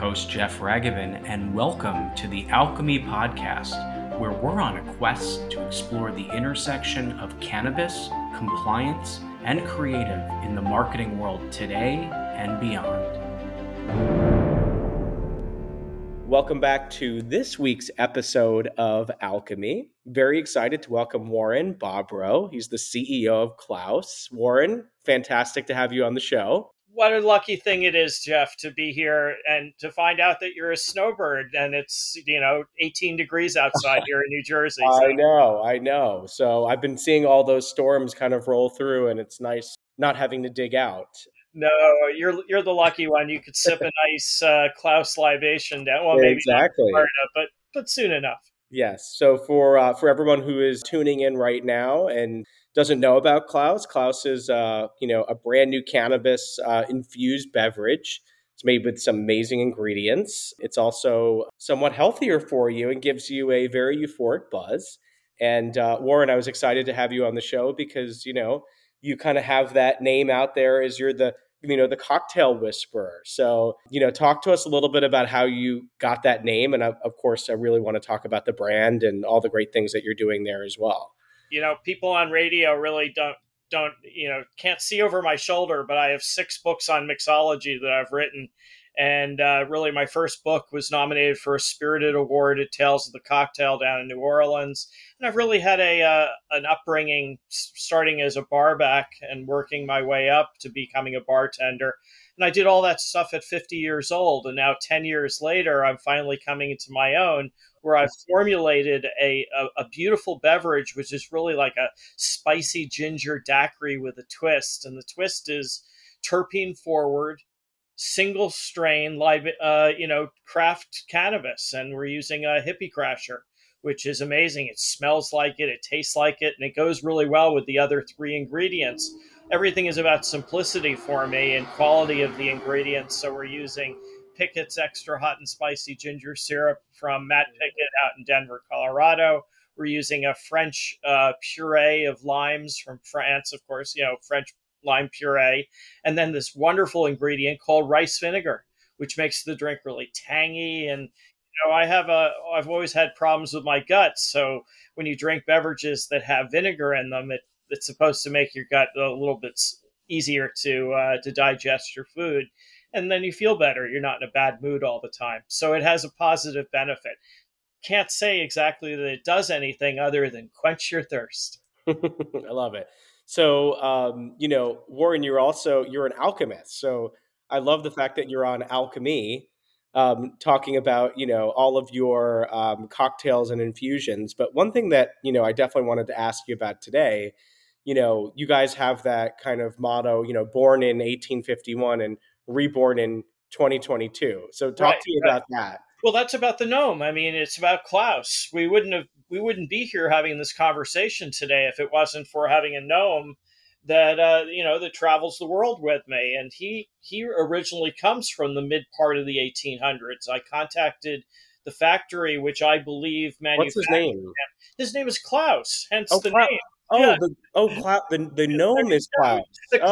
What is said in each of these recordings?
host, Jeff Ragavin, and welcome to the Alchemy Podcast, where we're on a quest to explore the intersection of cannabis, compliance, and creative in the marketing world today and beyond. Welcome back to this week's episode of Alchemy. Very excited to welcome Warren Bobrow. He's the CEO of Klaus. Warren, fantastic to have you on the show. What a lucky thing it is, Jeff, to be here and to find out that you're a snowbird and it's, 18 degrees outside here in New Jersey. So. I know. So I've been seeing all those storms kind of roll through, and it's nice not having to dig out. No, you're the lucky one. You could sip a nice Klaus libation down. Well, maybe exactly. Not Florida, but soon enough. Yes. So for everyone who is tuning in right now and doesn't know about Klaus, Klaus is a brand new cannabis infused beverage. It's made with some amazing ingredients. It's also somewhat healthier for you and gives you a very euphoric buzz. And Warren, I was excited to have you on the show because you kind of have that name out there as you're the cocktail whisperer. So, talk to us a little bit about how you got that name. And of course, I really want to talk about the brand and all the great things that you're doing there as well. People on radio really can't see over my shoulder, but I have 6 books on mixology that I've written. And really, my first book was nominated for a Spirited Award at Tales of the Cocktail down in New Orleans. And I've really had an upbringing starting as a barback and working my way up to becoming a bartender. And I did all that stuff at 50 years old. And now 10 years later, I'm finally coming into my own, where I've formulated a beautiful beverage, which is really like a spicy ginger daiquiri with a twist. And the twist is terpene forward, single strain, craft cannabis. And we're using a Hippie Crasher, which is amazing. It smells like it, it tastes like it, and it goes really well with the other 3 ingredients. Everything is about simplicity for me and quality of the ingredients. So we're using Pickett's Extra Hot and Spicy Ginger Syrup from Matt Pickett out in Denver, Colorado. We're using a French puree of limes from France, of course, French lime puree. And then this wonderful ingredient called rice vinegar, which makes the drink really tangy. And I've always had problems with my gut. So when you drink beverages that have vinegar in them, it's supposed to make your gut a little bit easier to digest your food. And then you feel better. You're not in a bad mood all the time. So it has a positive benefit. Can't say exactly that it does anything other than quench your thirst. I love it. So, Warren, you're an alchemist. So I love the fact that you're on Alchemy, talking about, all of your cocktails and infusions. But one thing that, I definitely wanted to ask you about today, you guys have that kind of motto, born in 1851 and reborn in 2022. So talk to me about that. Well, that's about the gnome. I mean, it's about Klaus. We wouldn't be here having this conversation today if it wasn't for having a gnome that that travels the world with me. And he originally comes from the mid part of the 1800s. I contacted the factory, which I believe manufactured. What's his name? His name is Klaus, hence the name. Oh, yeah. The gnome is Klaus.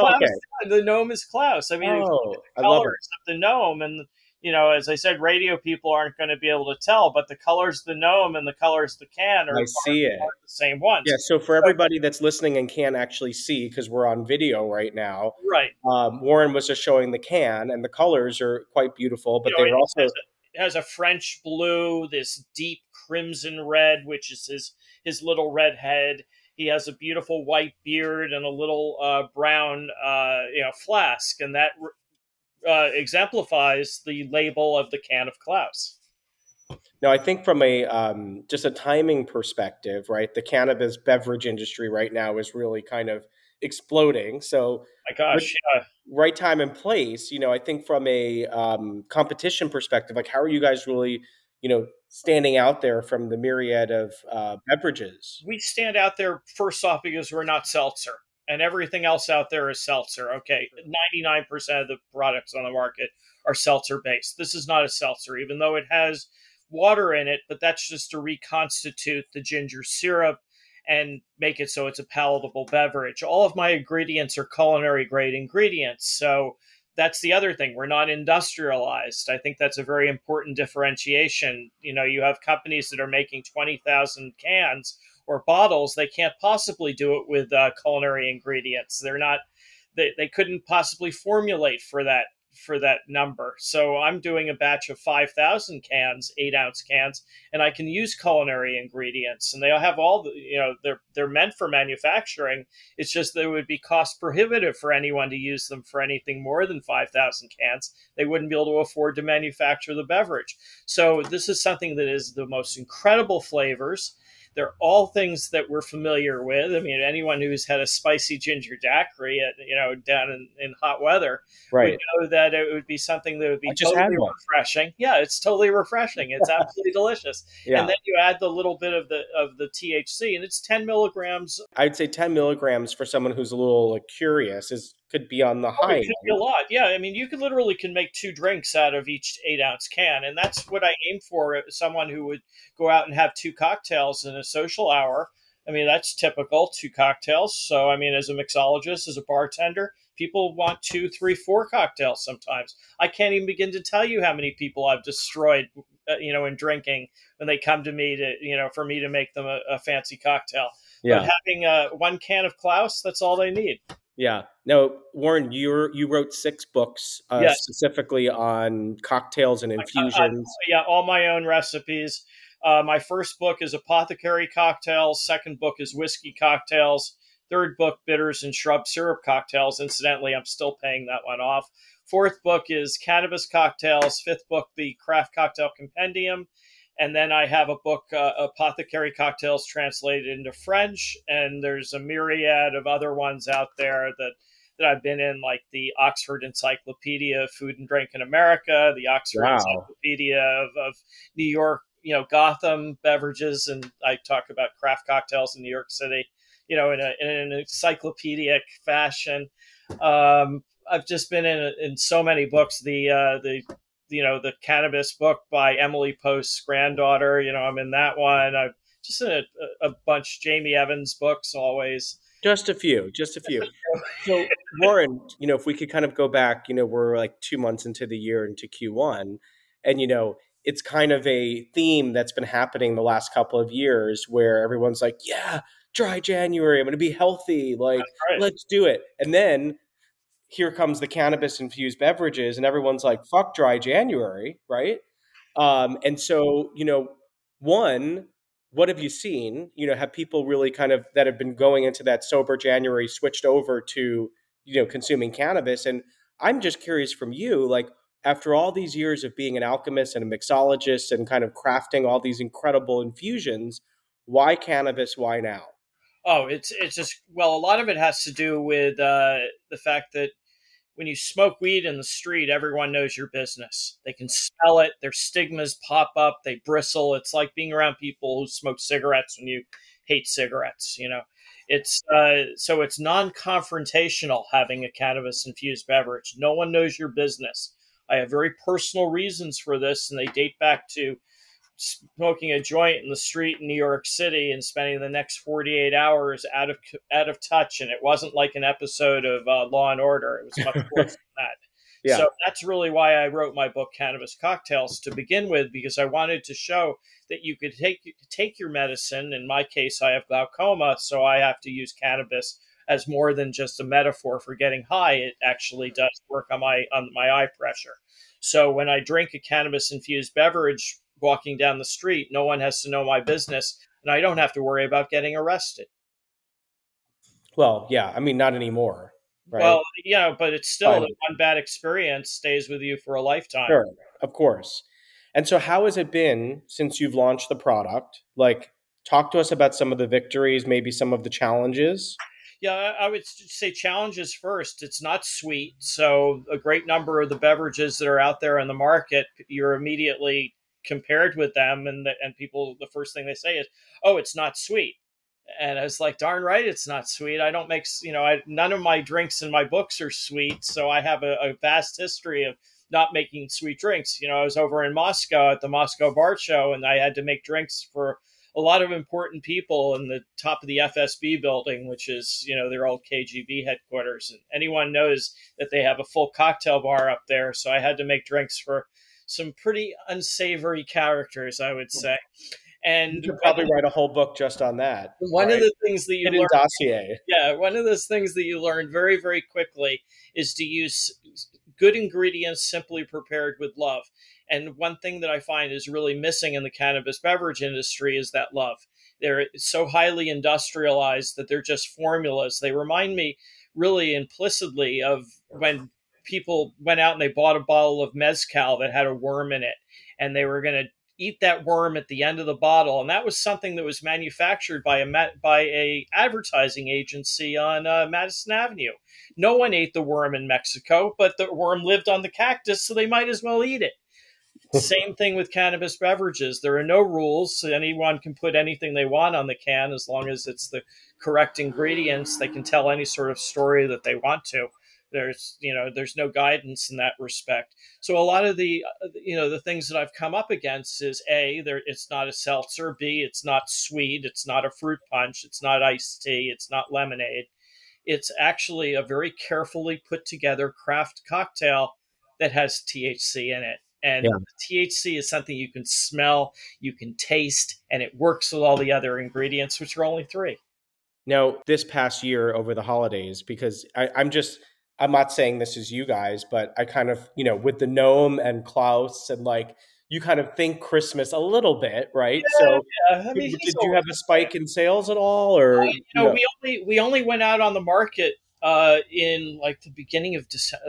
The gnome is Klaus. I mean, I the love colors of the gnome, and as I said, radio people aren't going to be able to tell, but the colors of the gnome and the colors of the can are the same ones. Yeah. So for everybody that's listening and can't actually see, because we're on video right now, right? Warren was just showing the can, and the colors are quite beautiful, but they're also it has a French blue, this deep crimson red, which is his little red head. He has a beautiful white beard and a little brown, flask, and that exemplifies the label of the can of Klaus. Now, I think from a just a timing perspective, right? The cannabis beverage industry right now is really kind of exploding. So, my gosh, right time and place. I think from a competition perspective, like how are you guys really, standing out there from the myriad of beverages? We stand out there first off because we're not seltzer, and everything else out there is seltzer. Okay, 99% of the products on the market are seltzer based. This is not a seltzer, even though it has water in it, but that's just to reconstitute the ginger syrup and make it so it's a palatable beverage. All of my ingredients are culinary grade ingredients. So that's the other thing. We're not industrialized. I think that's a very important differentiation. You have companies that are making 20,000 cans or bottles. They can't possibly do it with culinary ingredients. They're not. They couldn't possibly formulate for that number. So I'm doing a batch of 5,000 cans, 8-ounce cans, and I can use culinary ingredients. And they have all the, they're meant for manufacturing. It's just that it would be cost prohibitive for anyone to use them for anything more than 5,000 cans. They wouldn't be able to afford to manufacture the beverage. So this is something that is the most incredible flavors. They're all things that we're familiar with. I mean, anyone who's had a spicy ginger daiquiri, down in hot weather, would Right. know that it would be something that would I be just had totally one. refreshing. Yeah, it's totally refreshing. It's absolutely delicious. And Yeah. then you add the little bit of the THC, and it's 10 milligrams. I'd say 10 milligrams for someone who's a little like, curious could be on the Oh, it high could be a end. lot. Yeah, I mean, you could literally can make 2 drinks out of each 8-ounce can, and that's what I aim for. Someone who would go out and have 2 cocktails in a social hour. I mean, that's typical, 2 cocktails. So, I mean, as a mixologist, as a bartender, people want 2, 3, 4 cocktails sometimes. I can't even begin to tell you how many people I've destroyed, in drinking when they come to me for me to make them a fancy cocktail. But Yeah. having 1 can of Klaus, that's all they need. Yeah. No, Warren, you wrote 6 books Yes. specifically on cocktails and infusions. Yeah, all my own recipes. My first book is Apothecary Cocktails. Second book is Whiskey Cocktails. Third book, Bitters and Shrub Syrup Cocktails. Incidentally, I'm still paying that one off. Fourth book is Cannabis Cocktails. Fifth book, the Craft Cocktail Compendium. And then I have a book, Apothecary Cocktails, translated into French. And there's a myriad of other ones out there that I've been in, like the Oxford Encyclopedia of Food and Drink in America, the Oxford Wow. Encyclopedia of New York, Gotham beverages, and I talk about craft cocktails in New York City, in an encyclopedic fashion. I've just been in so many books. The cannabis book by Emily Post's granddaughter. I'm in that one. I've just in a bunch. Jamie Evans books always. Just a few, just a few. So, Warren, if we could kind of go back, we're like 2 months into the year into Q1, and it's kind of a theme that's been happening the last couple of years where everyone's like, yeah, dry January, I'm going to be healthy, like, Right. let's do it. And then here comes the cannabis infused beverages, and everyone's like, fuck dry January, right? And so, one, what have you seen? Have people really kind of that have been going into that sober January switched over to, consuming cannabis? And I'm just curious from you, like, after all these years of being an alchemist and a mixologist and kind of crafting all these incredible infusions, why cannabis? Why now? Oh, it's just, well, a lot of it has to do with the fact that when you smoke weed in the street, everyone knows your business. They can smell it. Their stigmas pop up. They bristle. It's like being around people who smoke cigarettes when you hate cigarettes. It's so it's non-confrontational having a cannabis infused beverage. No one knows your business. I have very personal reasons for this, and they date back to smoking a joint in the street in New York City and spending the next 48 hours out of touch. And it wasn't like an episode of Law and Order. It was much worse than that. Yeah. So that's really why I wrote my book, Cannabis Cocktails, to begin with, because I wanted to show that you could take your medicine. In my case, I have glaucoma, so I have to use cannabis as more than just a metaphor for getting high. It actually does work on my eye pressure. So when I drink a cannabis infused beverage walking down the street, no one has to know my business, and I don't have to worry about getting arrested. Well, yeah. I mean, not anymore, right? Well, but it's still Fine. that one bad experience stays with you for a lifetime. Sure, of course. And so, how has it been since you've launched the product? Like, talk to us about some of the victories, maybe some of the challenges. Yeah, I would say challenges first. It's not sweet. So, a great number of the beverages that are out there in the market, you're immediately compared with them, and people, the first thing they say is, "Oh, it's not sweet." And I was like, darn right, it's not sweet. I don't make, none of my drinks in my books are sweet. So I have a vast history of not making sweet drinks. I was over in Moscow at the Moscow Bar Show, and I had to make drinks for a lot of important people in the top of the FSB building, which is, their old KGB headquarters. And anyone knows that they have a full cocktail bar up there. So I had to make drinks for some pretty unsavory characters, I would say. You And could probably write a whole book just on that, one of right? the things that you Hidden learn, dossier. yeah, one of those things that you learn very, very quickly is to use good ingredients simply prepared with love. And one thing that I find is really missing in the cannabis beverage industry is that love. They're so highly industrialized that they're just formulas. They remind me really implicitly of when people went out and they bought a bottle of mezcal that had a worm in it, and they were going to eat that worm at the end of the bottle, and that was something that was manufactured by a advertising agency on Madison Avenue. No one ate the worm in Mexico, but the worm lived on the cactus, so they might as well eat it. Same thing with cannabis beverages. There are no rules. Anyone can put anything they want on the can as long as it's the correct ingredients. They can tell any sort of story that they want to. There's no guidance in that respect. So a lot of the things that I've come up against is it's not a seltzer. B, it's not sweet. It's not a fruit punch. It's not iced tea. It's not lemonade. It's actually a very carefully put together craft cocktail that has THC in it. And Yeah. THC is something you can smell, you can taste, and it works with all the other ingredients, which are only three. Now, this past year over the holidays, because I'm not saying this is you guys, but I kind of, with the Gnome and Klaus and like, you kind of think Christmas a little bit, right? So Yeah, I mean, he's did you always have a spike in sales at all or no? we only went out on the market in like the beginning of December.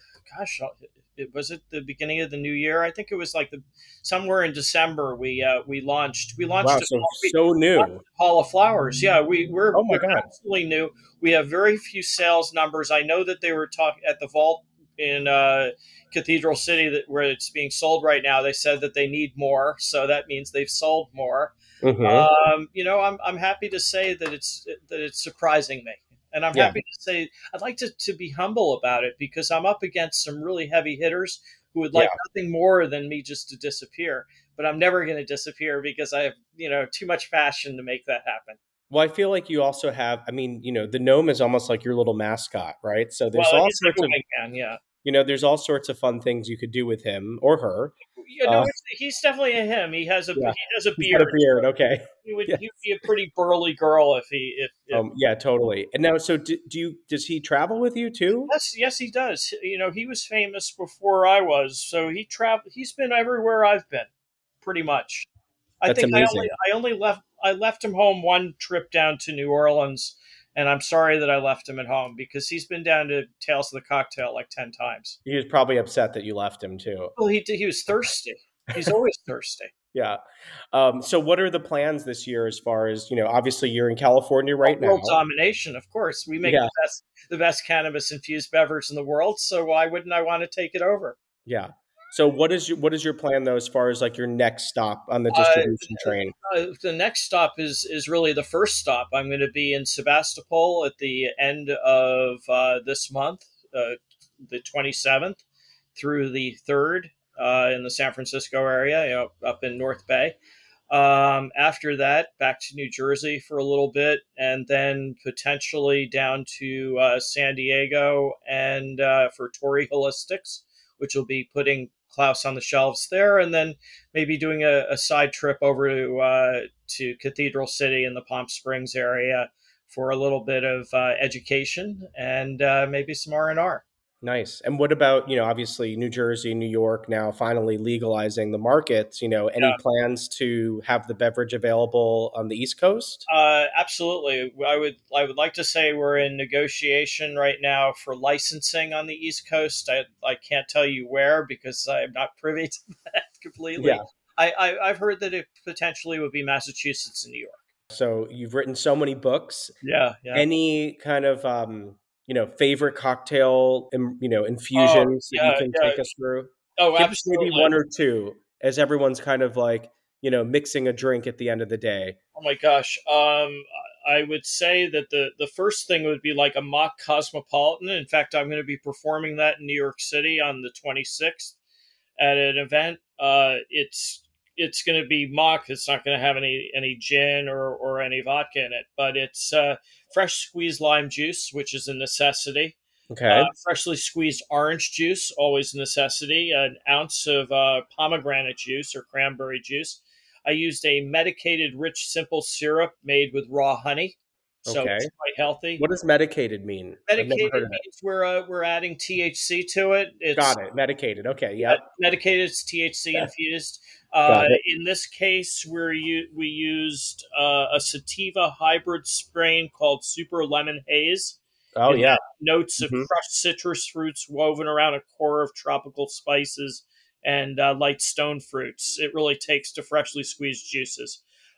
Was it the beginning of the new year? I think it was like somewhere in December. We launched. We launched Wow, it. so new. Hall of Flowers. Yeah, we're Oh my God. absolutely new. We have very few sales numbers. I know that they were talking at the vault in Cathedral City where it's being sold right now. They said that they need more, so that means they've sold more. I'm happy to say that it's surprising me, and I'm Yeah. happy to say I'd like to be humble about it because I'm up against some really heavy hitters who would like nothing more than me just to disappear. But I'm never going to disappear because I have too much passion to make that happen. Well, I feel like you also have, the Gnome is almost like your little mascot, right? So there's Well, all he's like sorts a of, wingman, yeah. there's all sorts of fun things you could do with him or her. He's definitely a him. He has a He's got a beard. beard. Okay. He would be a pretty burly girl if he if Yeah, totally. And now, so does he travel with you too? yes, he does. He was famous before I was, so he's been everywhere I've been, pretty much. I That's think amazing. I left him home one trip down to New Orleans, and I'm sorry that I left him at home because he's been down to Tales of the Cocktail like 10 times. He was probably upset that you left him too. Well, he was thirsty. He's always thirsty. Yeah. So what are the plans this year as far as, obviously you're in California right now. World domination, of course. We make the best cannabis infused beverage in the world, so why wouldn't I want to take it over? Yeah. So what is your plan though as far as like your next stop on the distribution train? The next stop is really the first stop. I'm going to be in Sebastopol at the end of this month, the 27th through the 3rd in the San Francisco area, up in North Bay. After that, back to New Jersey for a little bit, and then potentially down to San Diego and for Torii Holistics, which will be putting Klaus on the shelves there, and then maybe doing a side trip over to Cathedral City in the Palm Springs area for a little bit of education and maybe some R&R. Nice. And what about, obviously New Jersey, New York now finally legalizing the markets, any plans to have the beverage available on the East Coast? Absolutely. I would like to say we're in negotiation right now for licensing on the East Coast. I can't tell you where because I'm not privy to that completely. Yeah. I've heard that it potentially would be Massachusetts and New York. So you've written so many books. Yeah. Any kind of favorite cocktail, infusions that you can take us through? Oh, Give absolutely. us maybe one or two as everyone's kind of like, mixing a drink at the end of the day. Oh my gosh. I would say that the first thing would be like a mock cosmopolitan. In fact, I'm going to be performing that in New York City on the 26th at an event. It's it's going to be mock. It's not going to have any gin or any vodka in it, but it's fresh squeezed lime juice, which is a necessity. Okay. Freshly squeezed orange juice, always a necessity. An ounce of pomegranate juice or cranberry juice. I used a medicated rich simple syrup made with raw honey, so Okay. it's quite healthy. What does medicated mean? I've never heard Medicated of it. means we're adding THC to it. It's Got it. Medicated. Okay. Yep. medicated, it's THC Yeah. infused. Got it. In this case, we used a sativa hybrid strain called Super Lemon Haze. Oh, It yeah. had notes of Mhm. crushed citrus fruits woven around a core of tropical spices and light stone fruits. It really takes to freshly squeezed juices.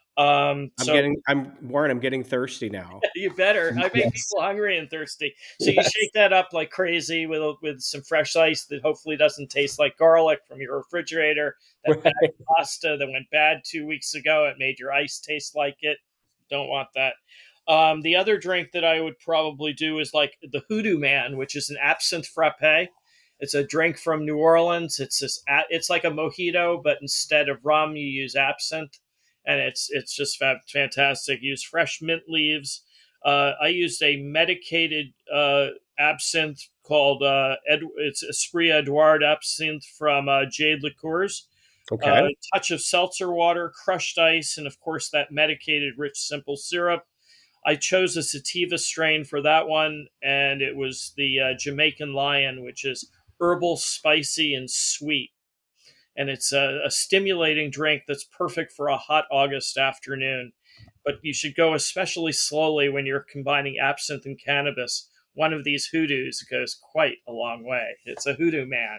So Warren, I'm getting thirsty now. you better. I make Yes. people hungry and thirsty. So you Yes. shake that up like crazy with some fresh ice that hopefully doesn't taste like garlic from your refrigerator. That bad Right. pasta that went bad 2 weeks ago, it made your ice taste like it. Don't want that. The other drink that I would probably do is like the Hoodoo Man, which is an absinthe frappe. It's a drink from New Orleans. It's like a mojito, but instead of rum, you use absinthe, and it's just fantastic. Use fresh mint leaves. I used a medicated absinthe called it's Esprit Edouard absinthe from Jade Liqueurs. Okay. A touch of seltzer water, crushed ice, and of course that medicated rich simple syrup. I chose a sativa strain for that one, and it was the Jamaican Lion, which is herbal, spicy, and sweet. And it's a stimulating drink that's perfect for a hot August afternoon. But you should go especially slowly when you're combining absinthe and cannabis. One of these hoodoos goes quite a long way. It's a hoodoo man.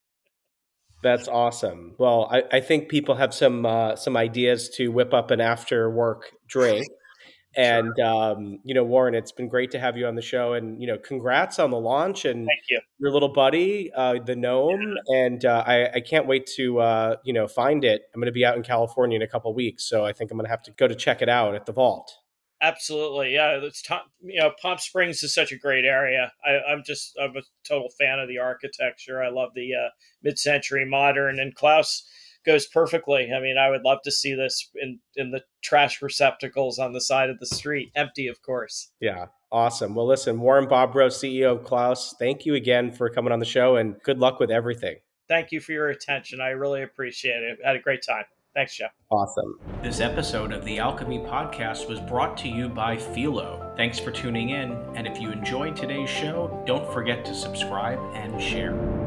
That's awesome. Well, I think people have some ideas to whip up an after work drink. And Warren, it's been great to have you on the show. And congrats on the launch and Thank you. your little buddy, the gnome. And I can't wait to find it. I'm going to be out in California in a couple of weeks, so I think I'm going to have to go to check it out at the vault. Absolutely, yeah. Palm Springs is such a great area. I'm a total fan of the architecture. I love the mid-century modern, and Klaus goes perfectly. I mean, I would love to see this in the trash receptacles on the side of the street, empty, of course. Yeah, awesome. Well, listen, Warren Bobrow, CEO of Klaus, thank you again for coming on the show, and good luck with everything. Thank you for your attention. I really appreciate it. I had a great time. Thanks, Jeff. Awesome. This episode of the Alchemy Podcast was brought to you by Philo. Thanks for tuning in, and if you enjoyed today's show, don't forget to subscribe and share.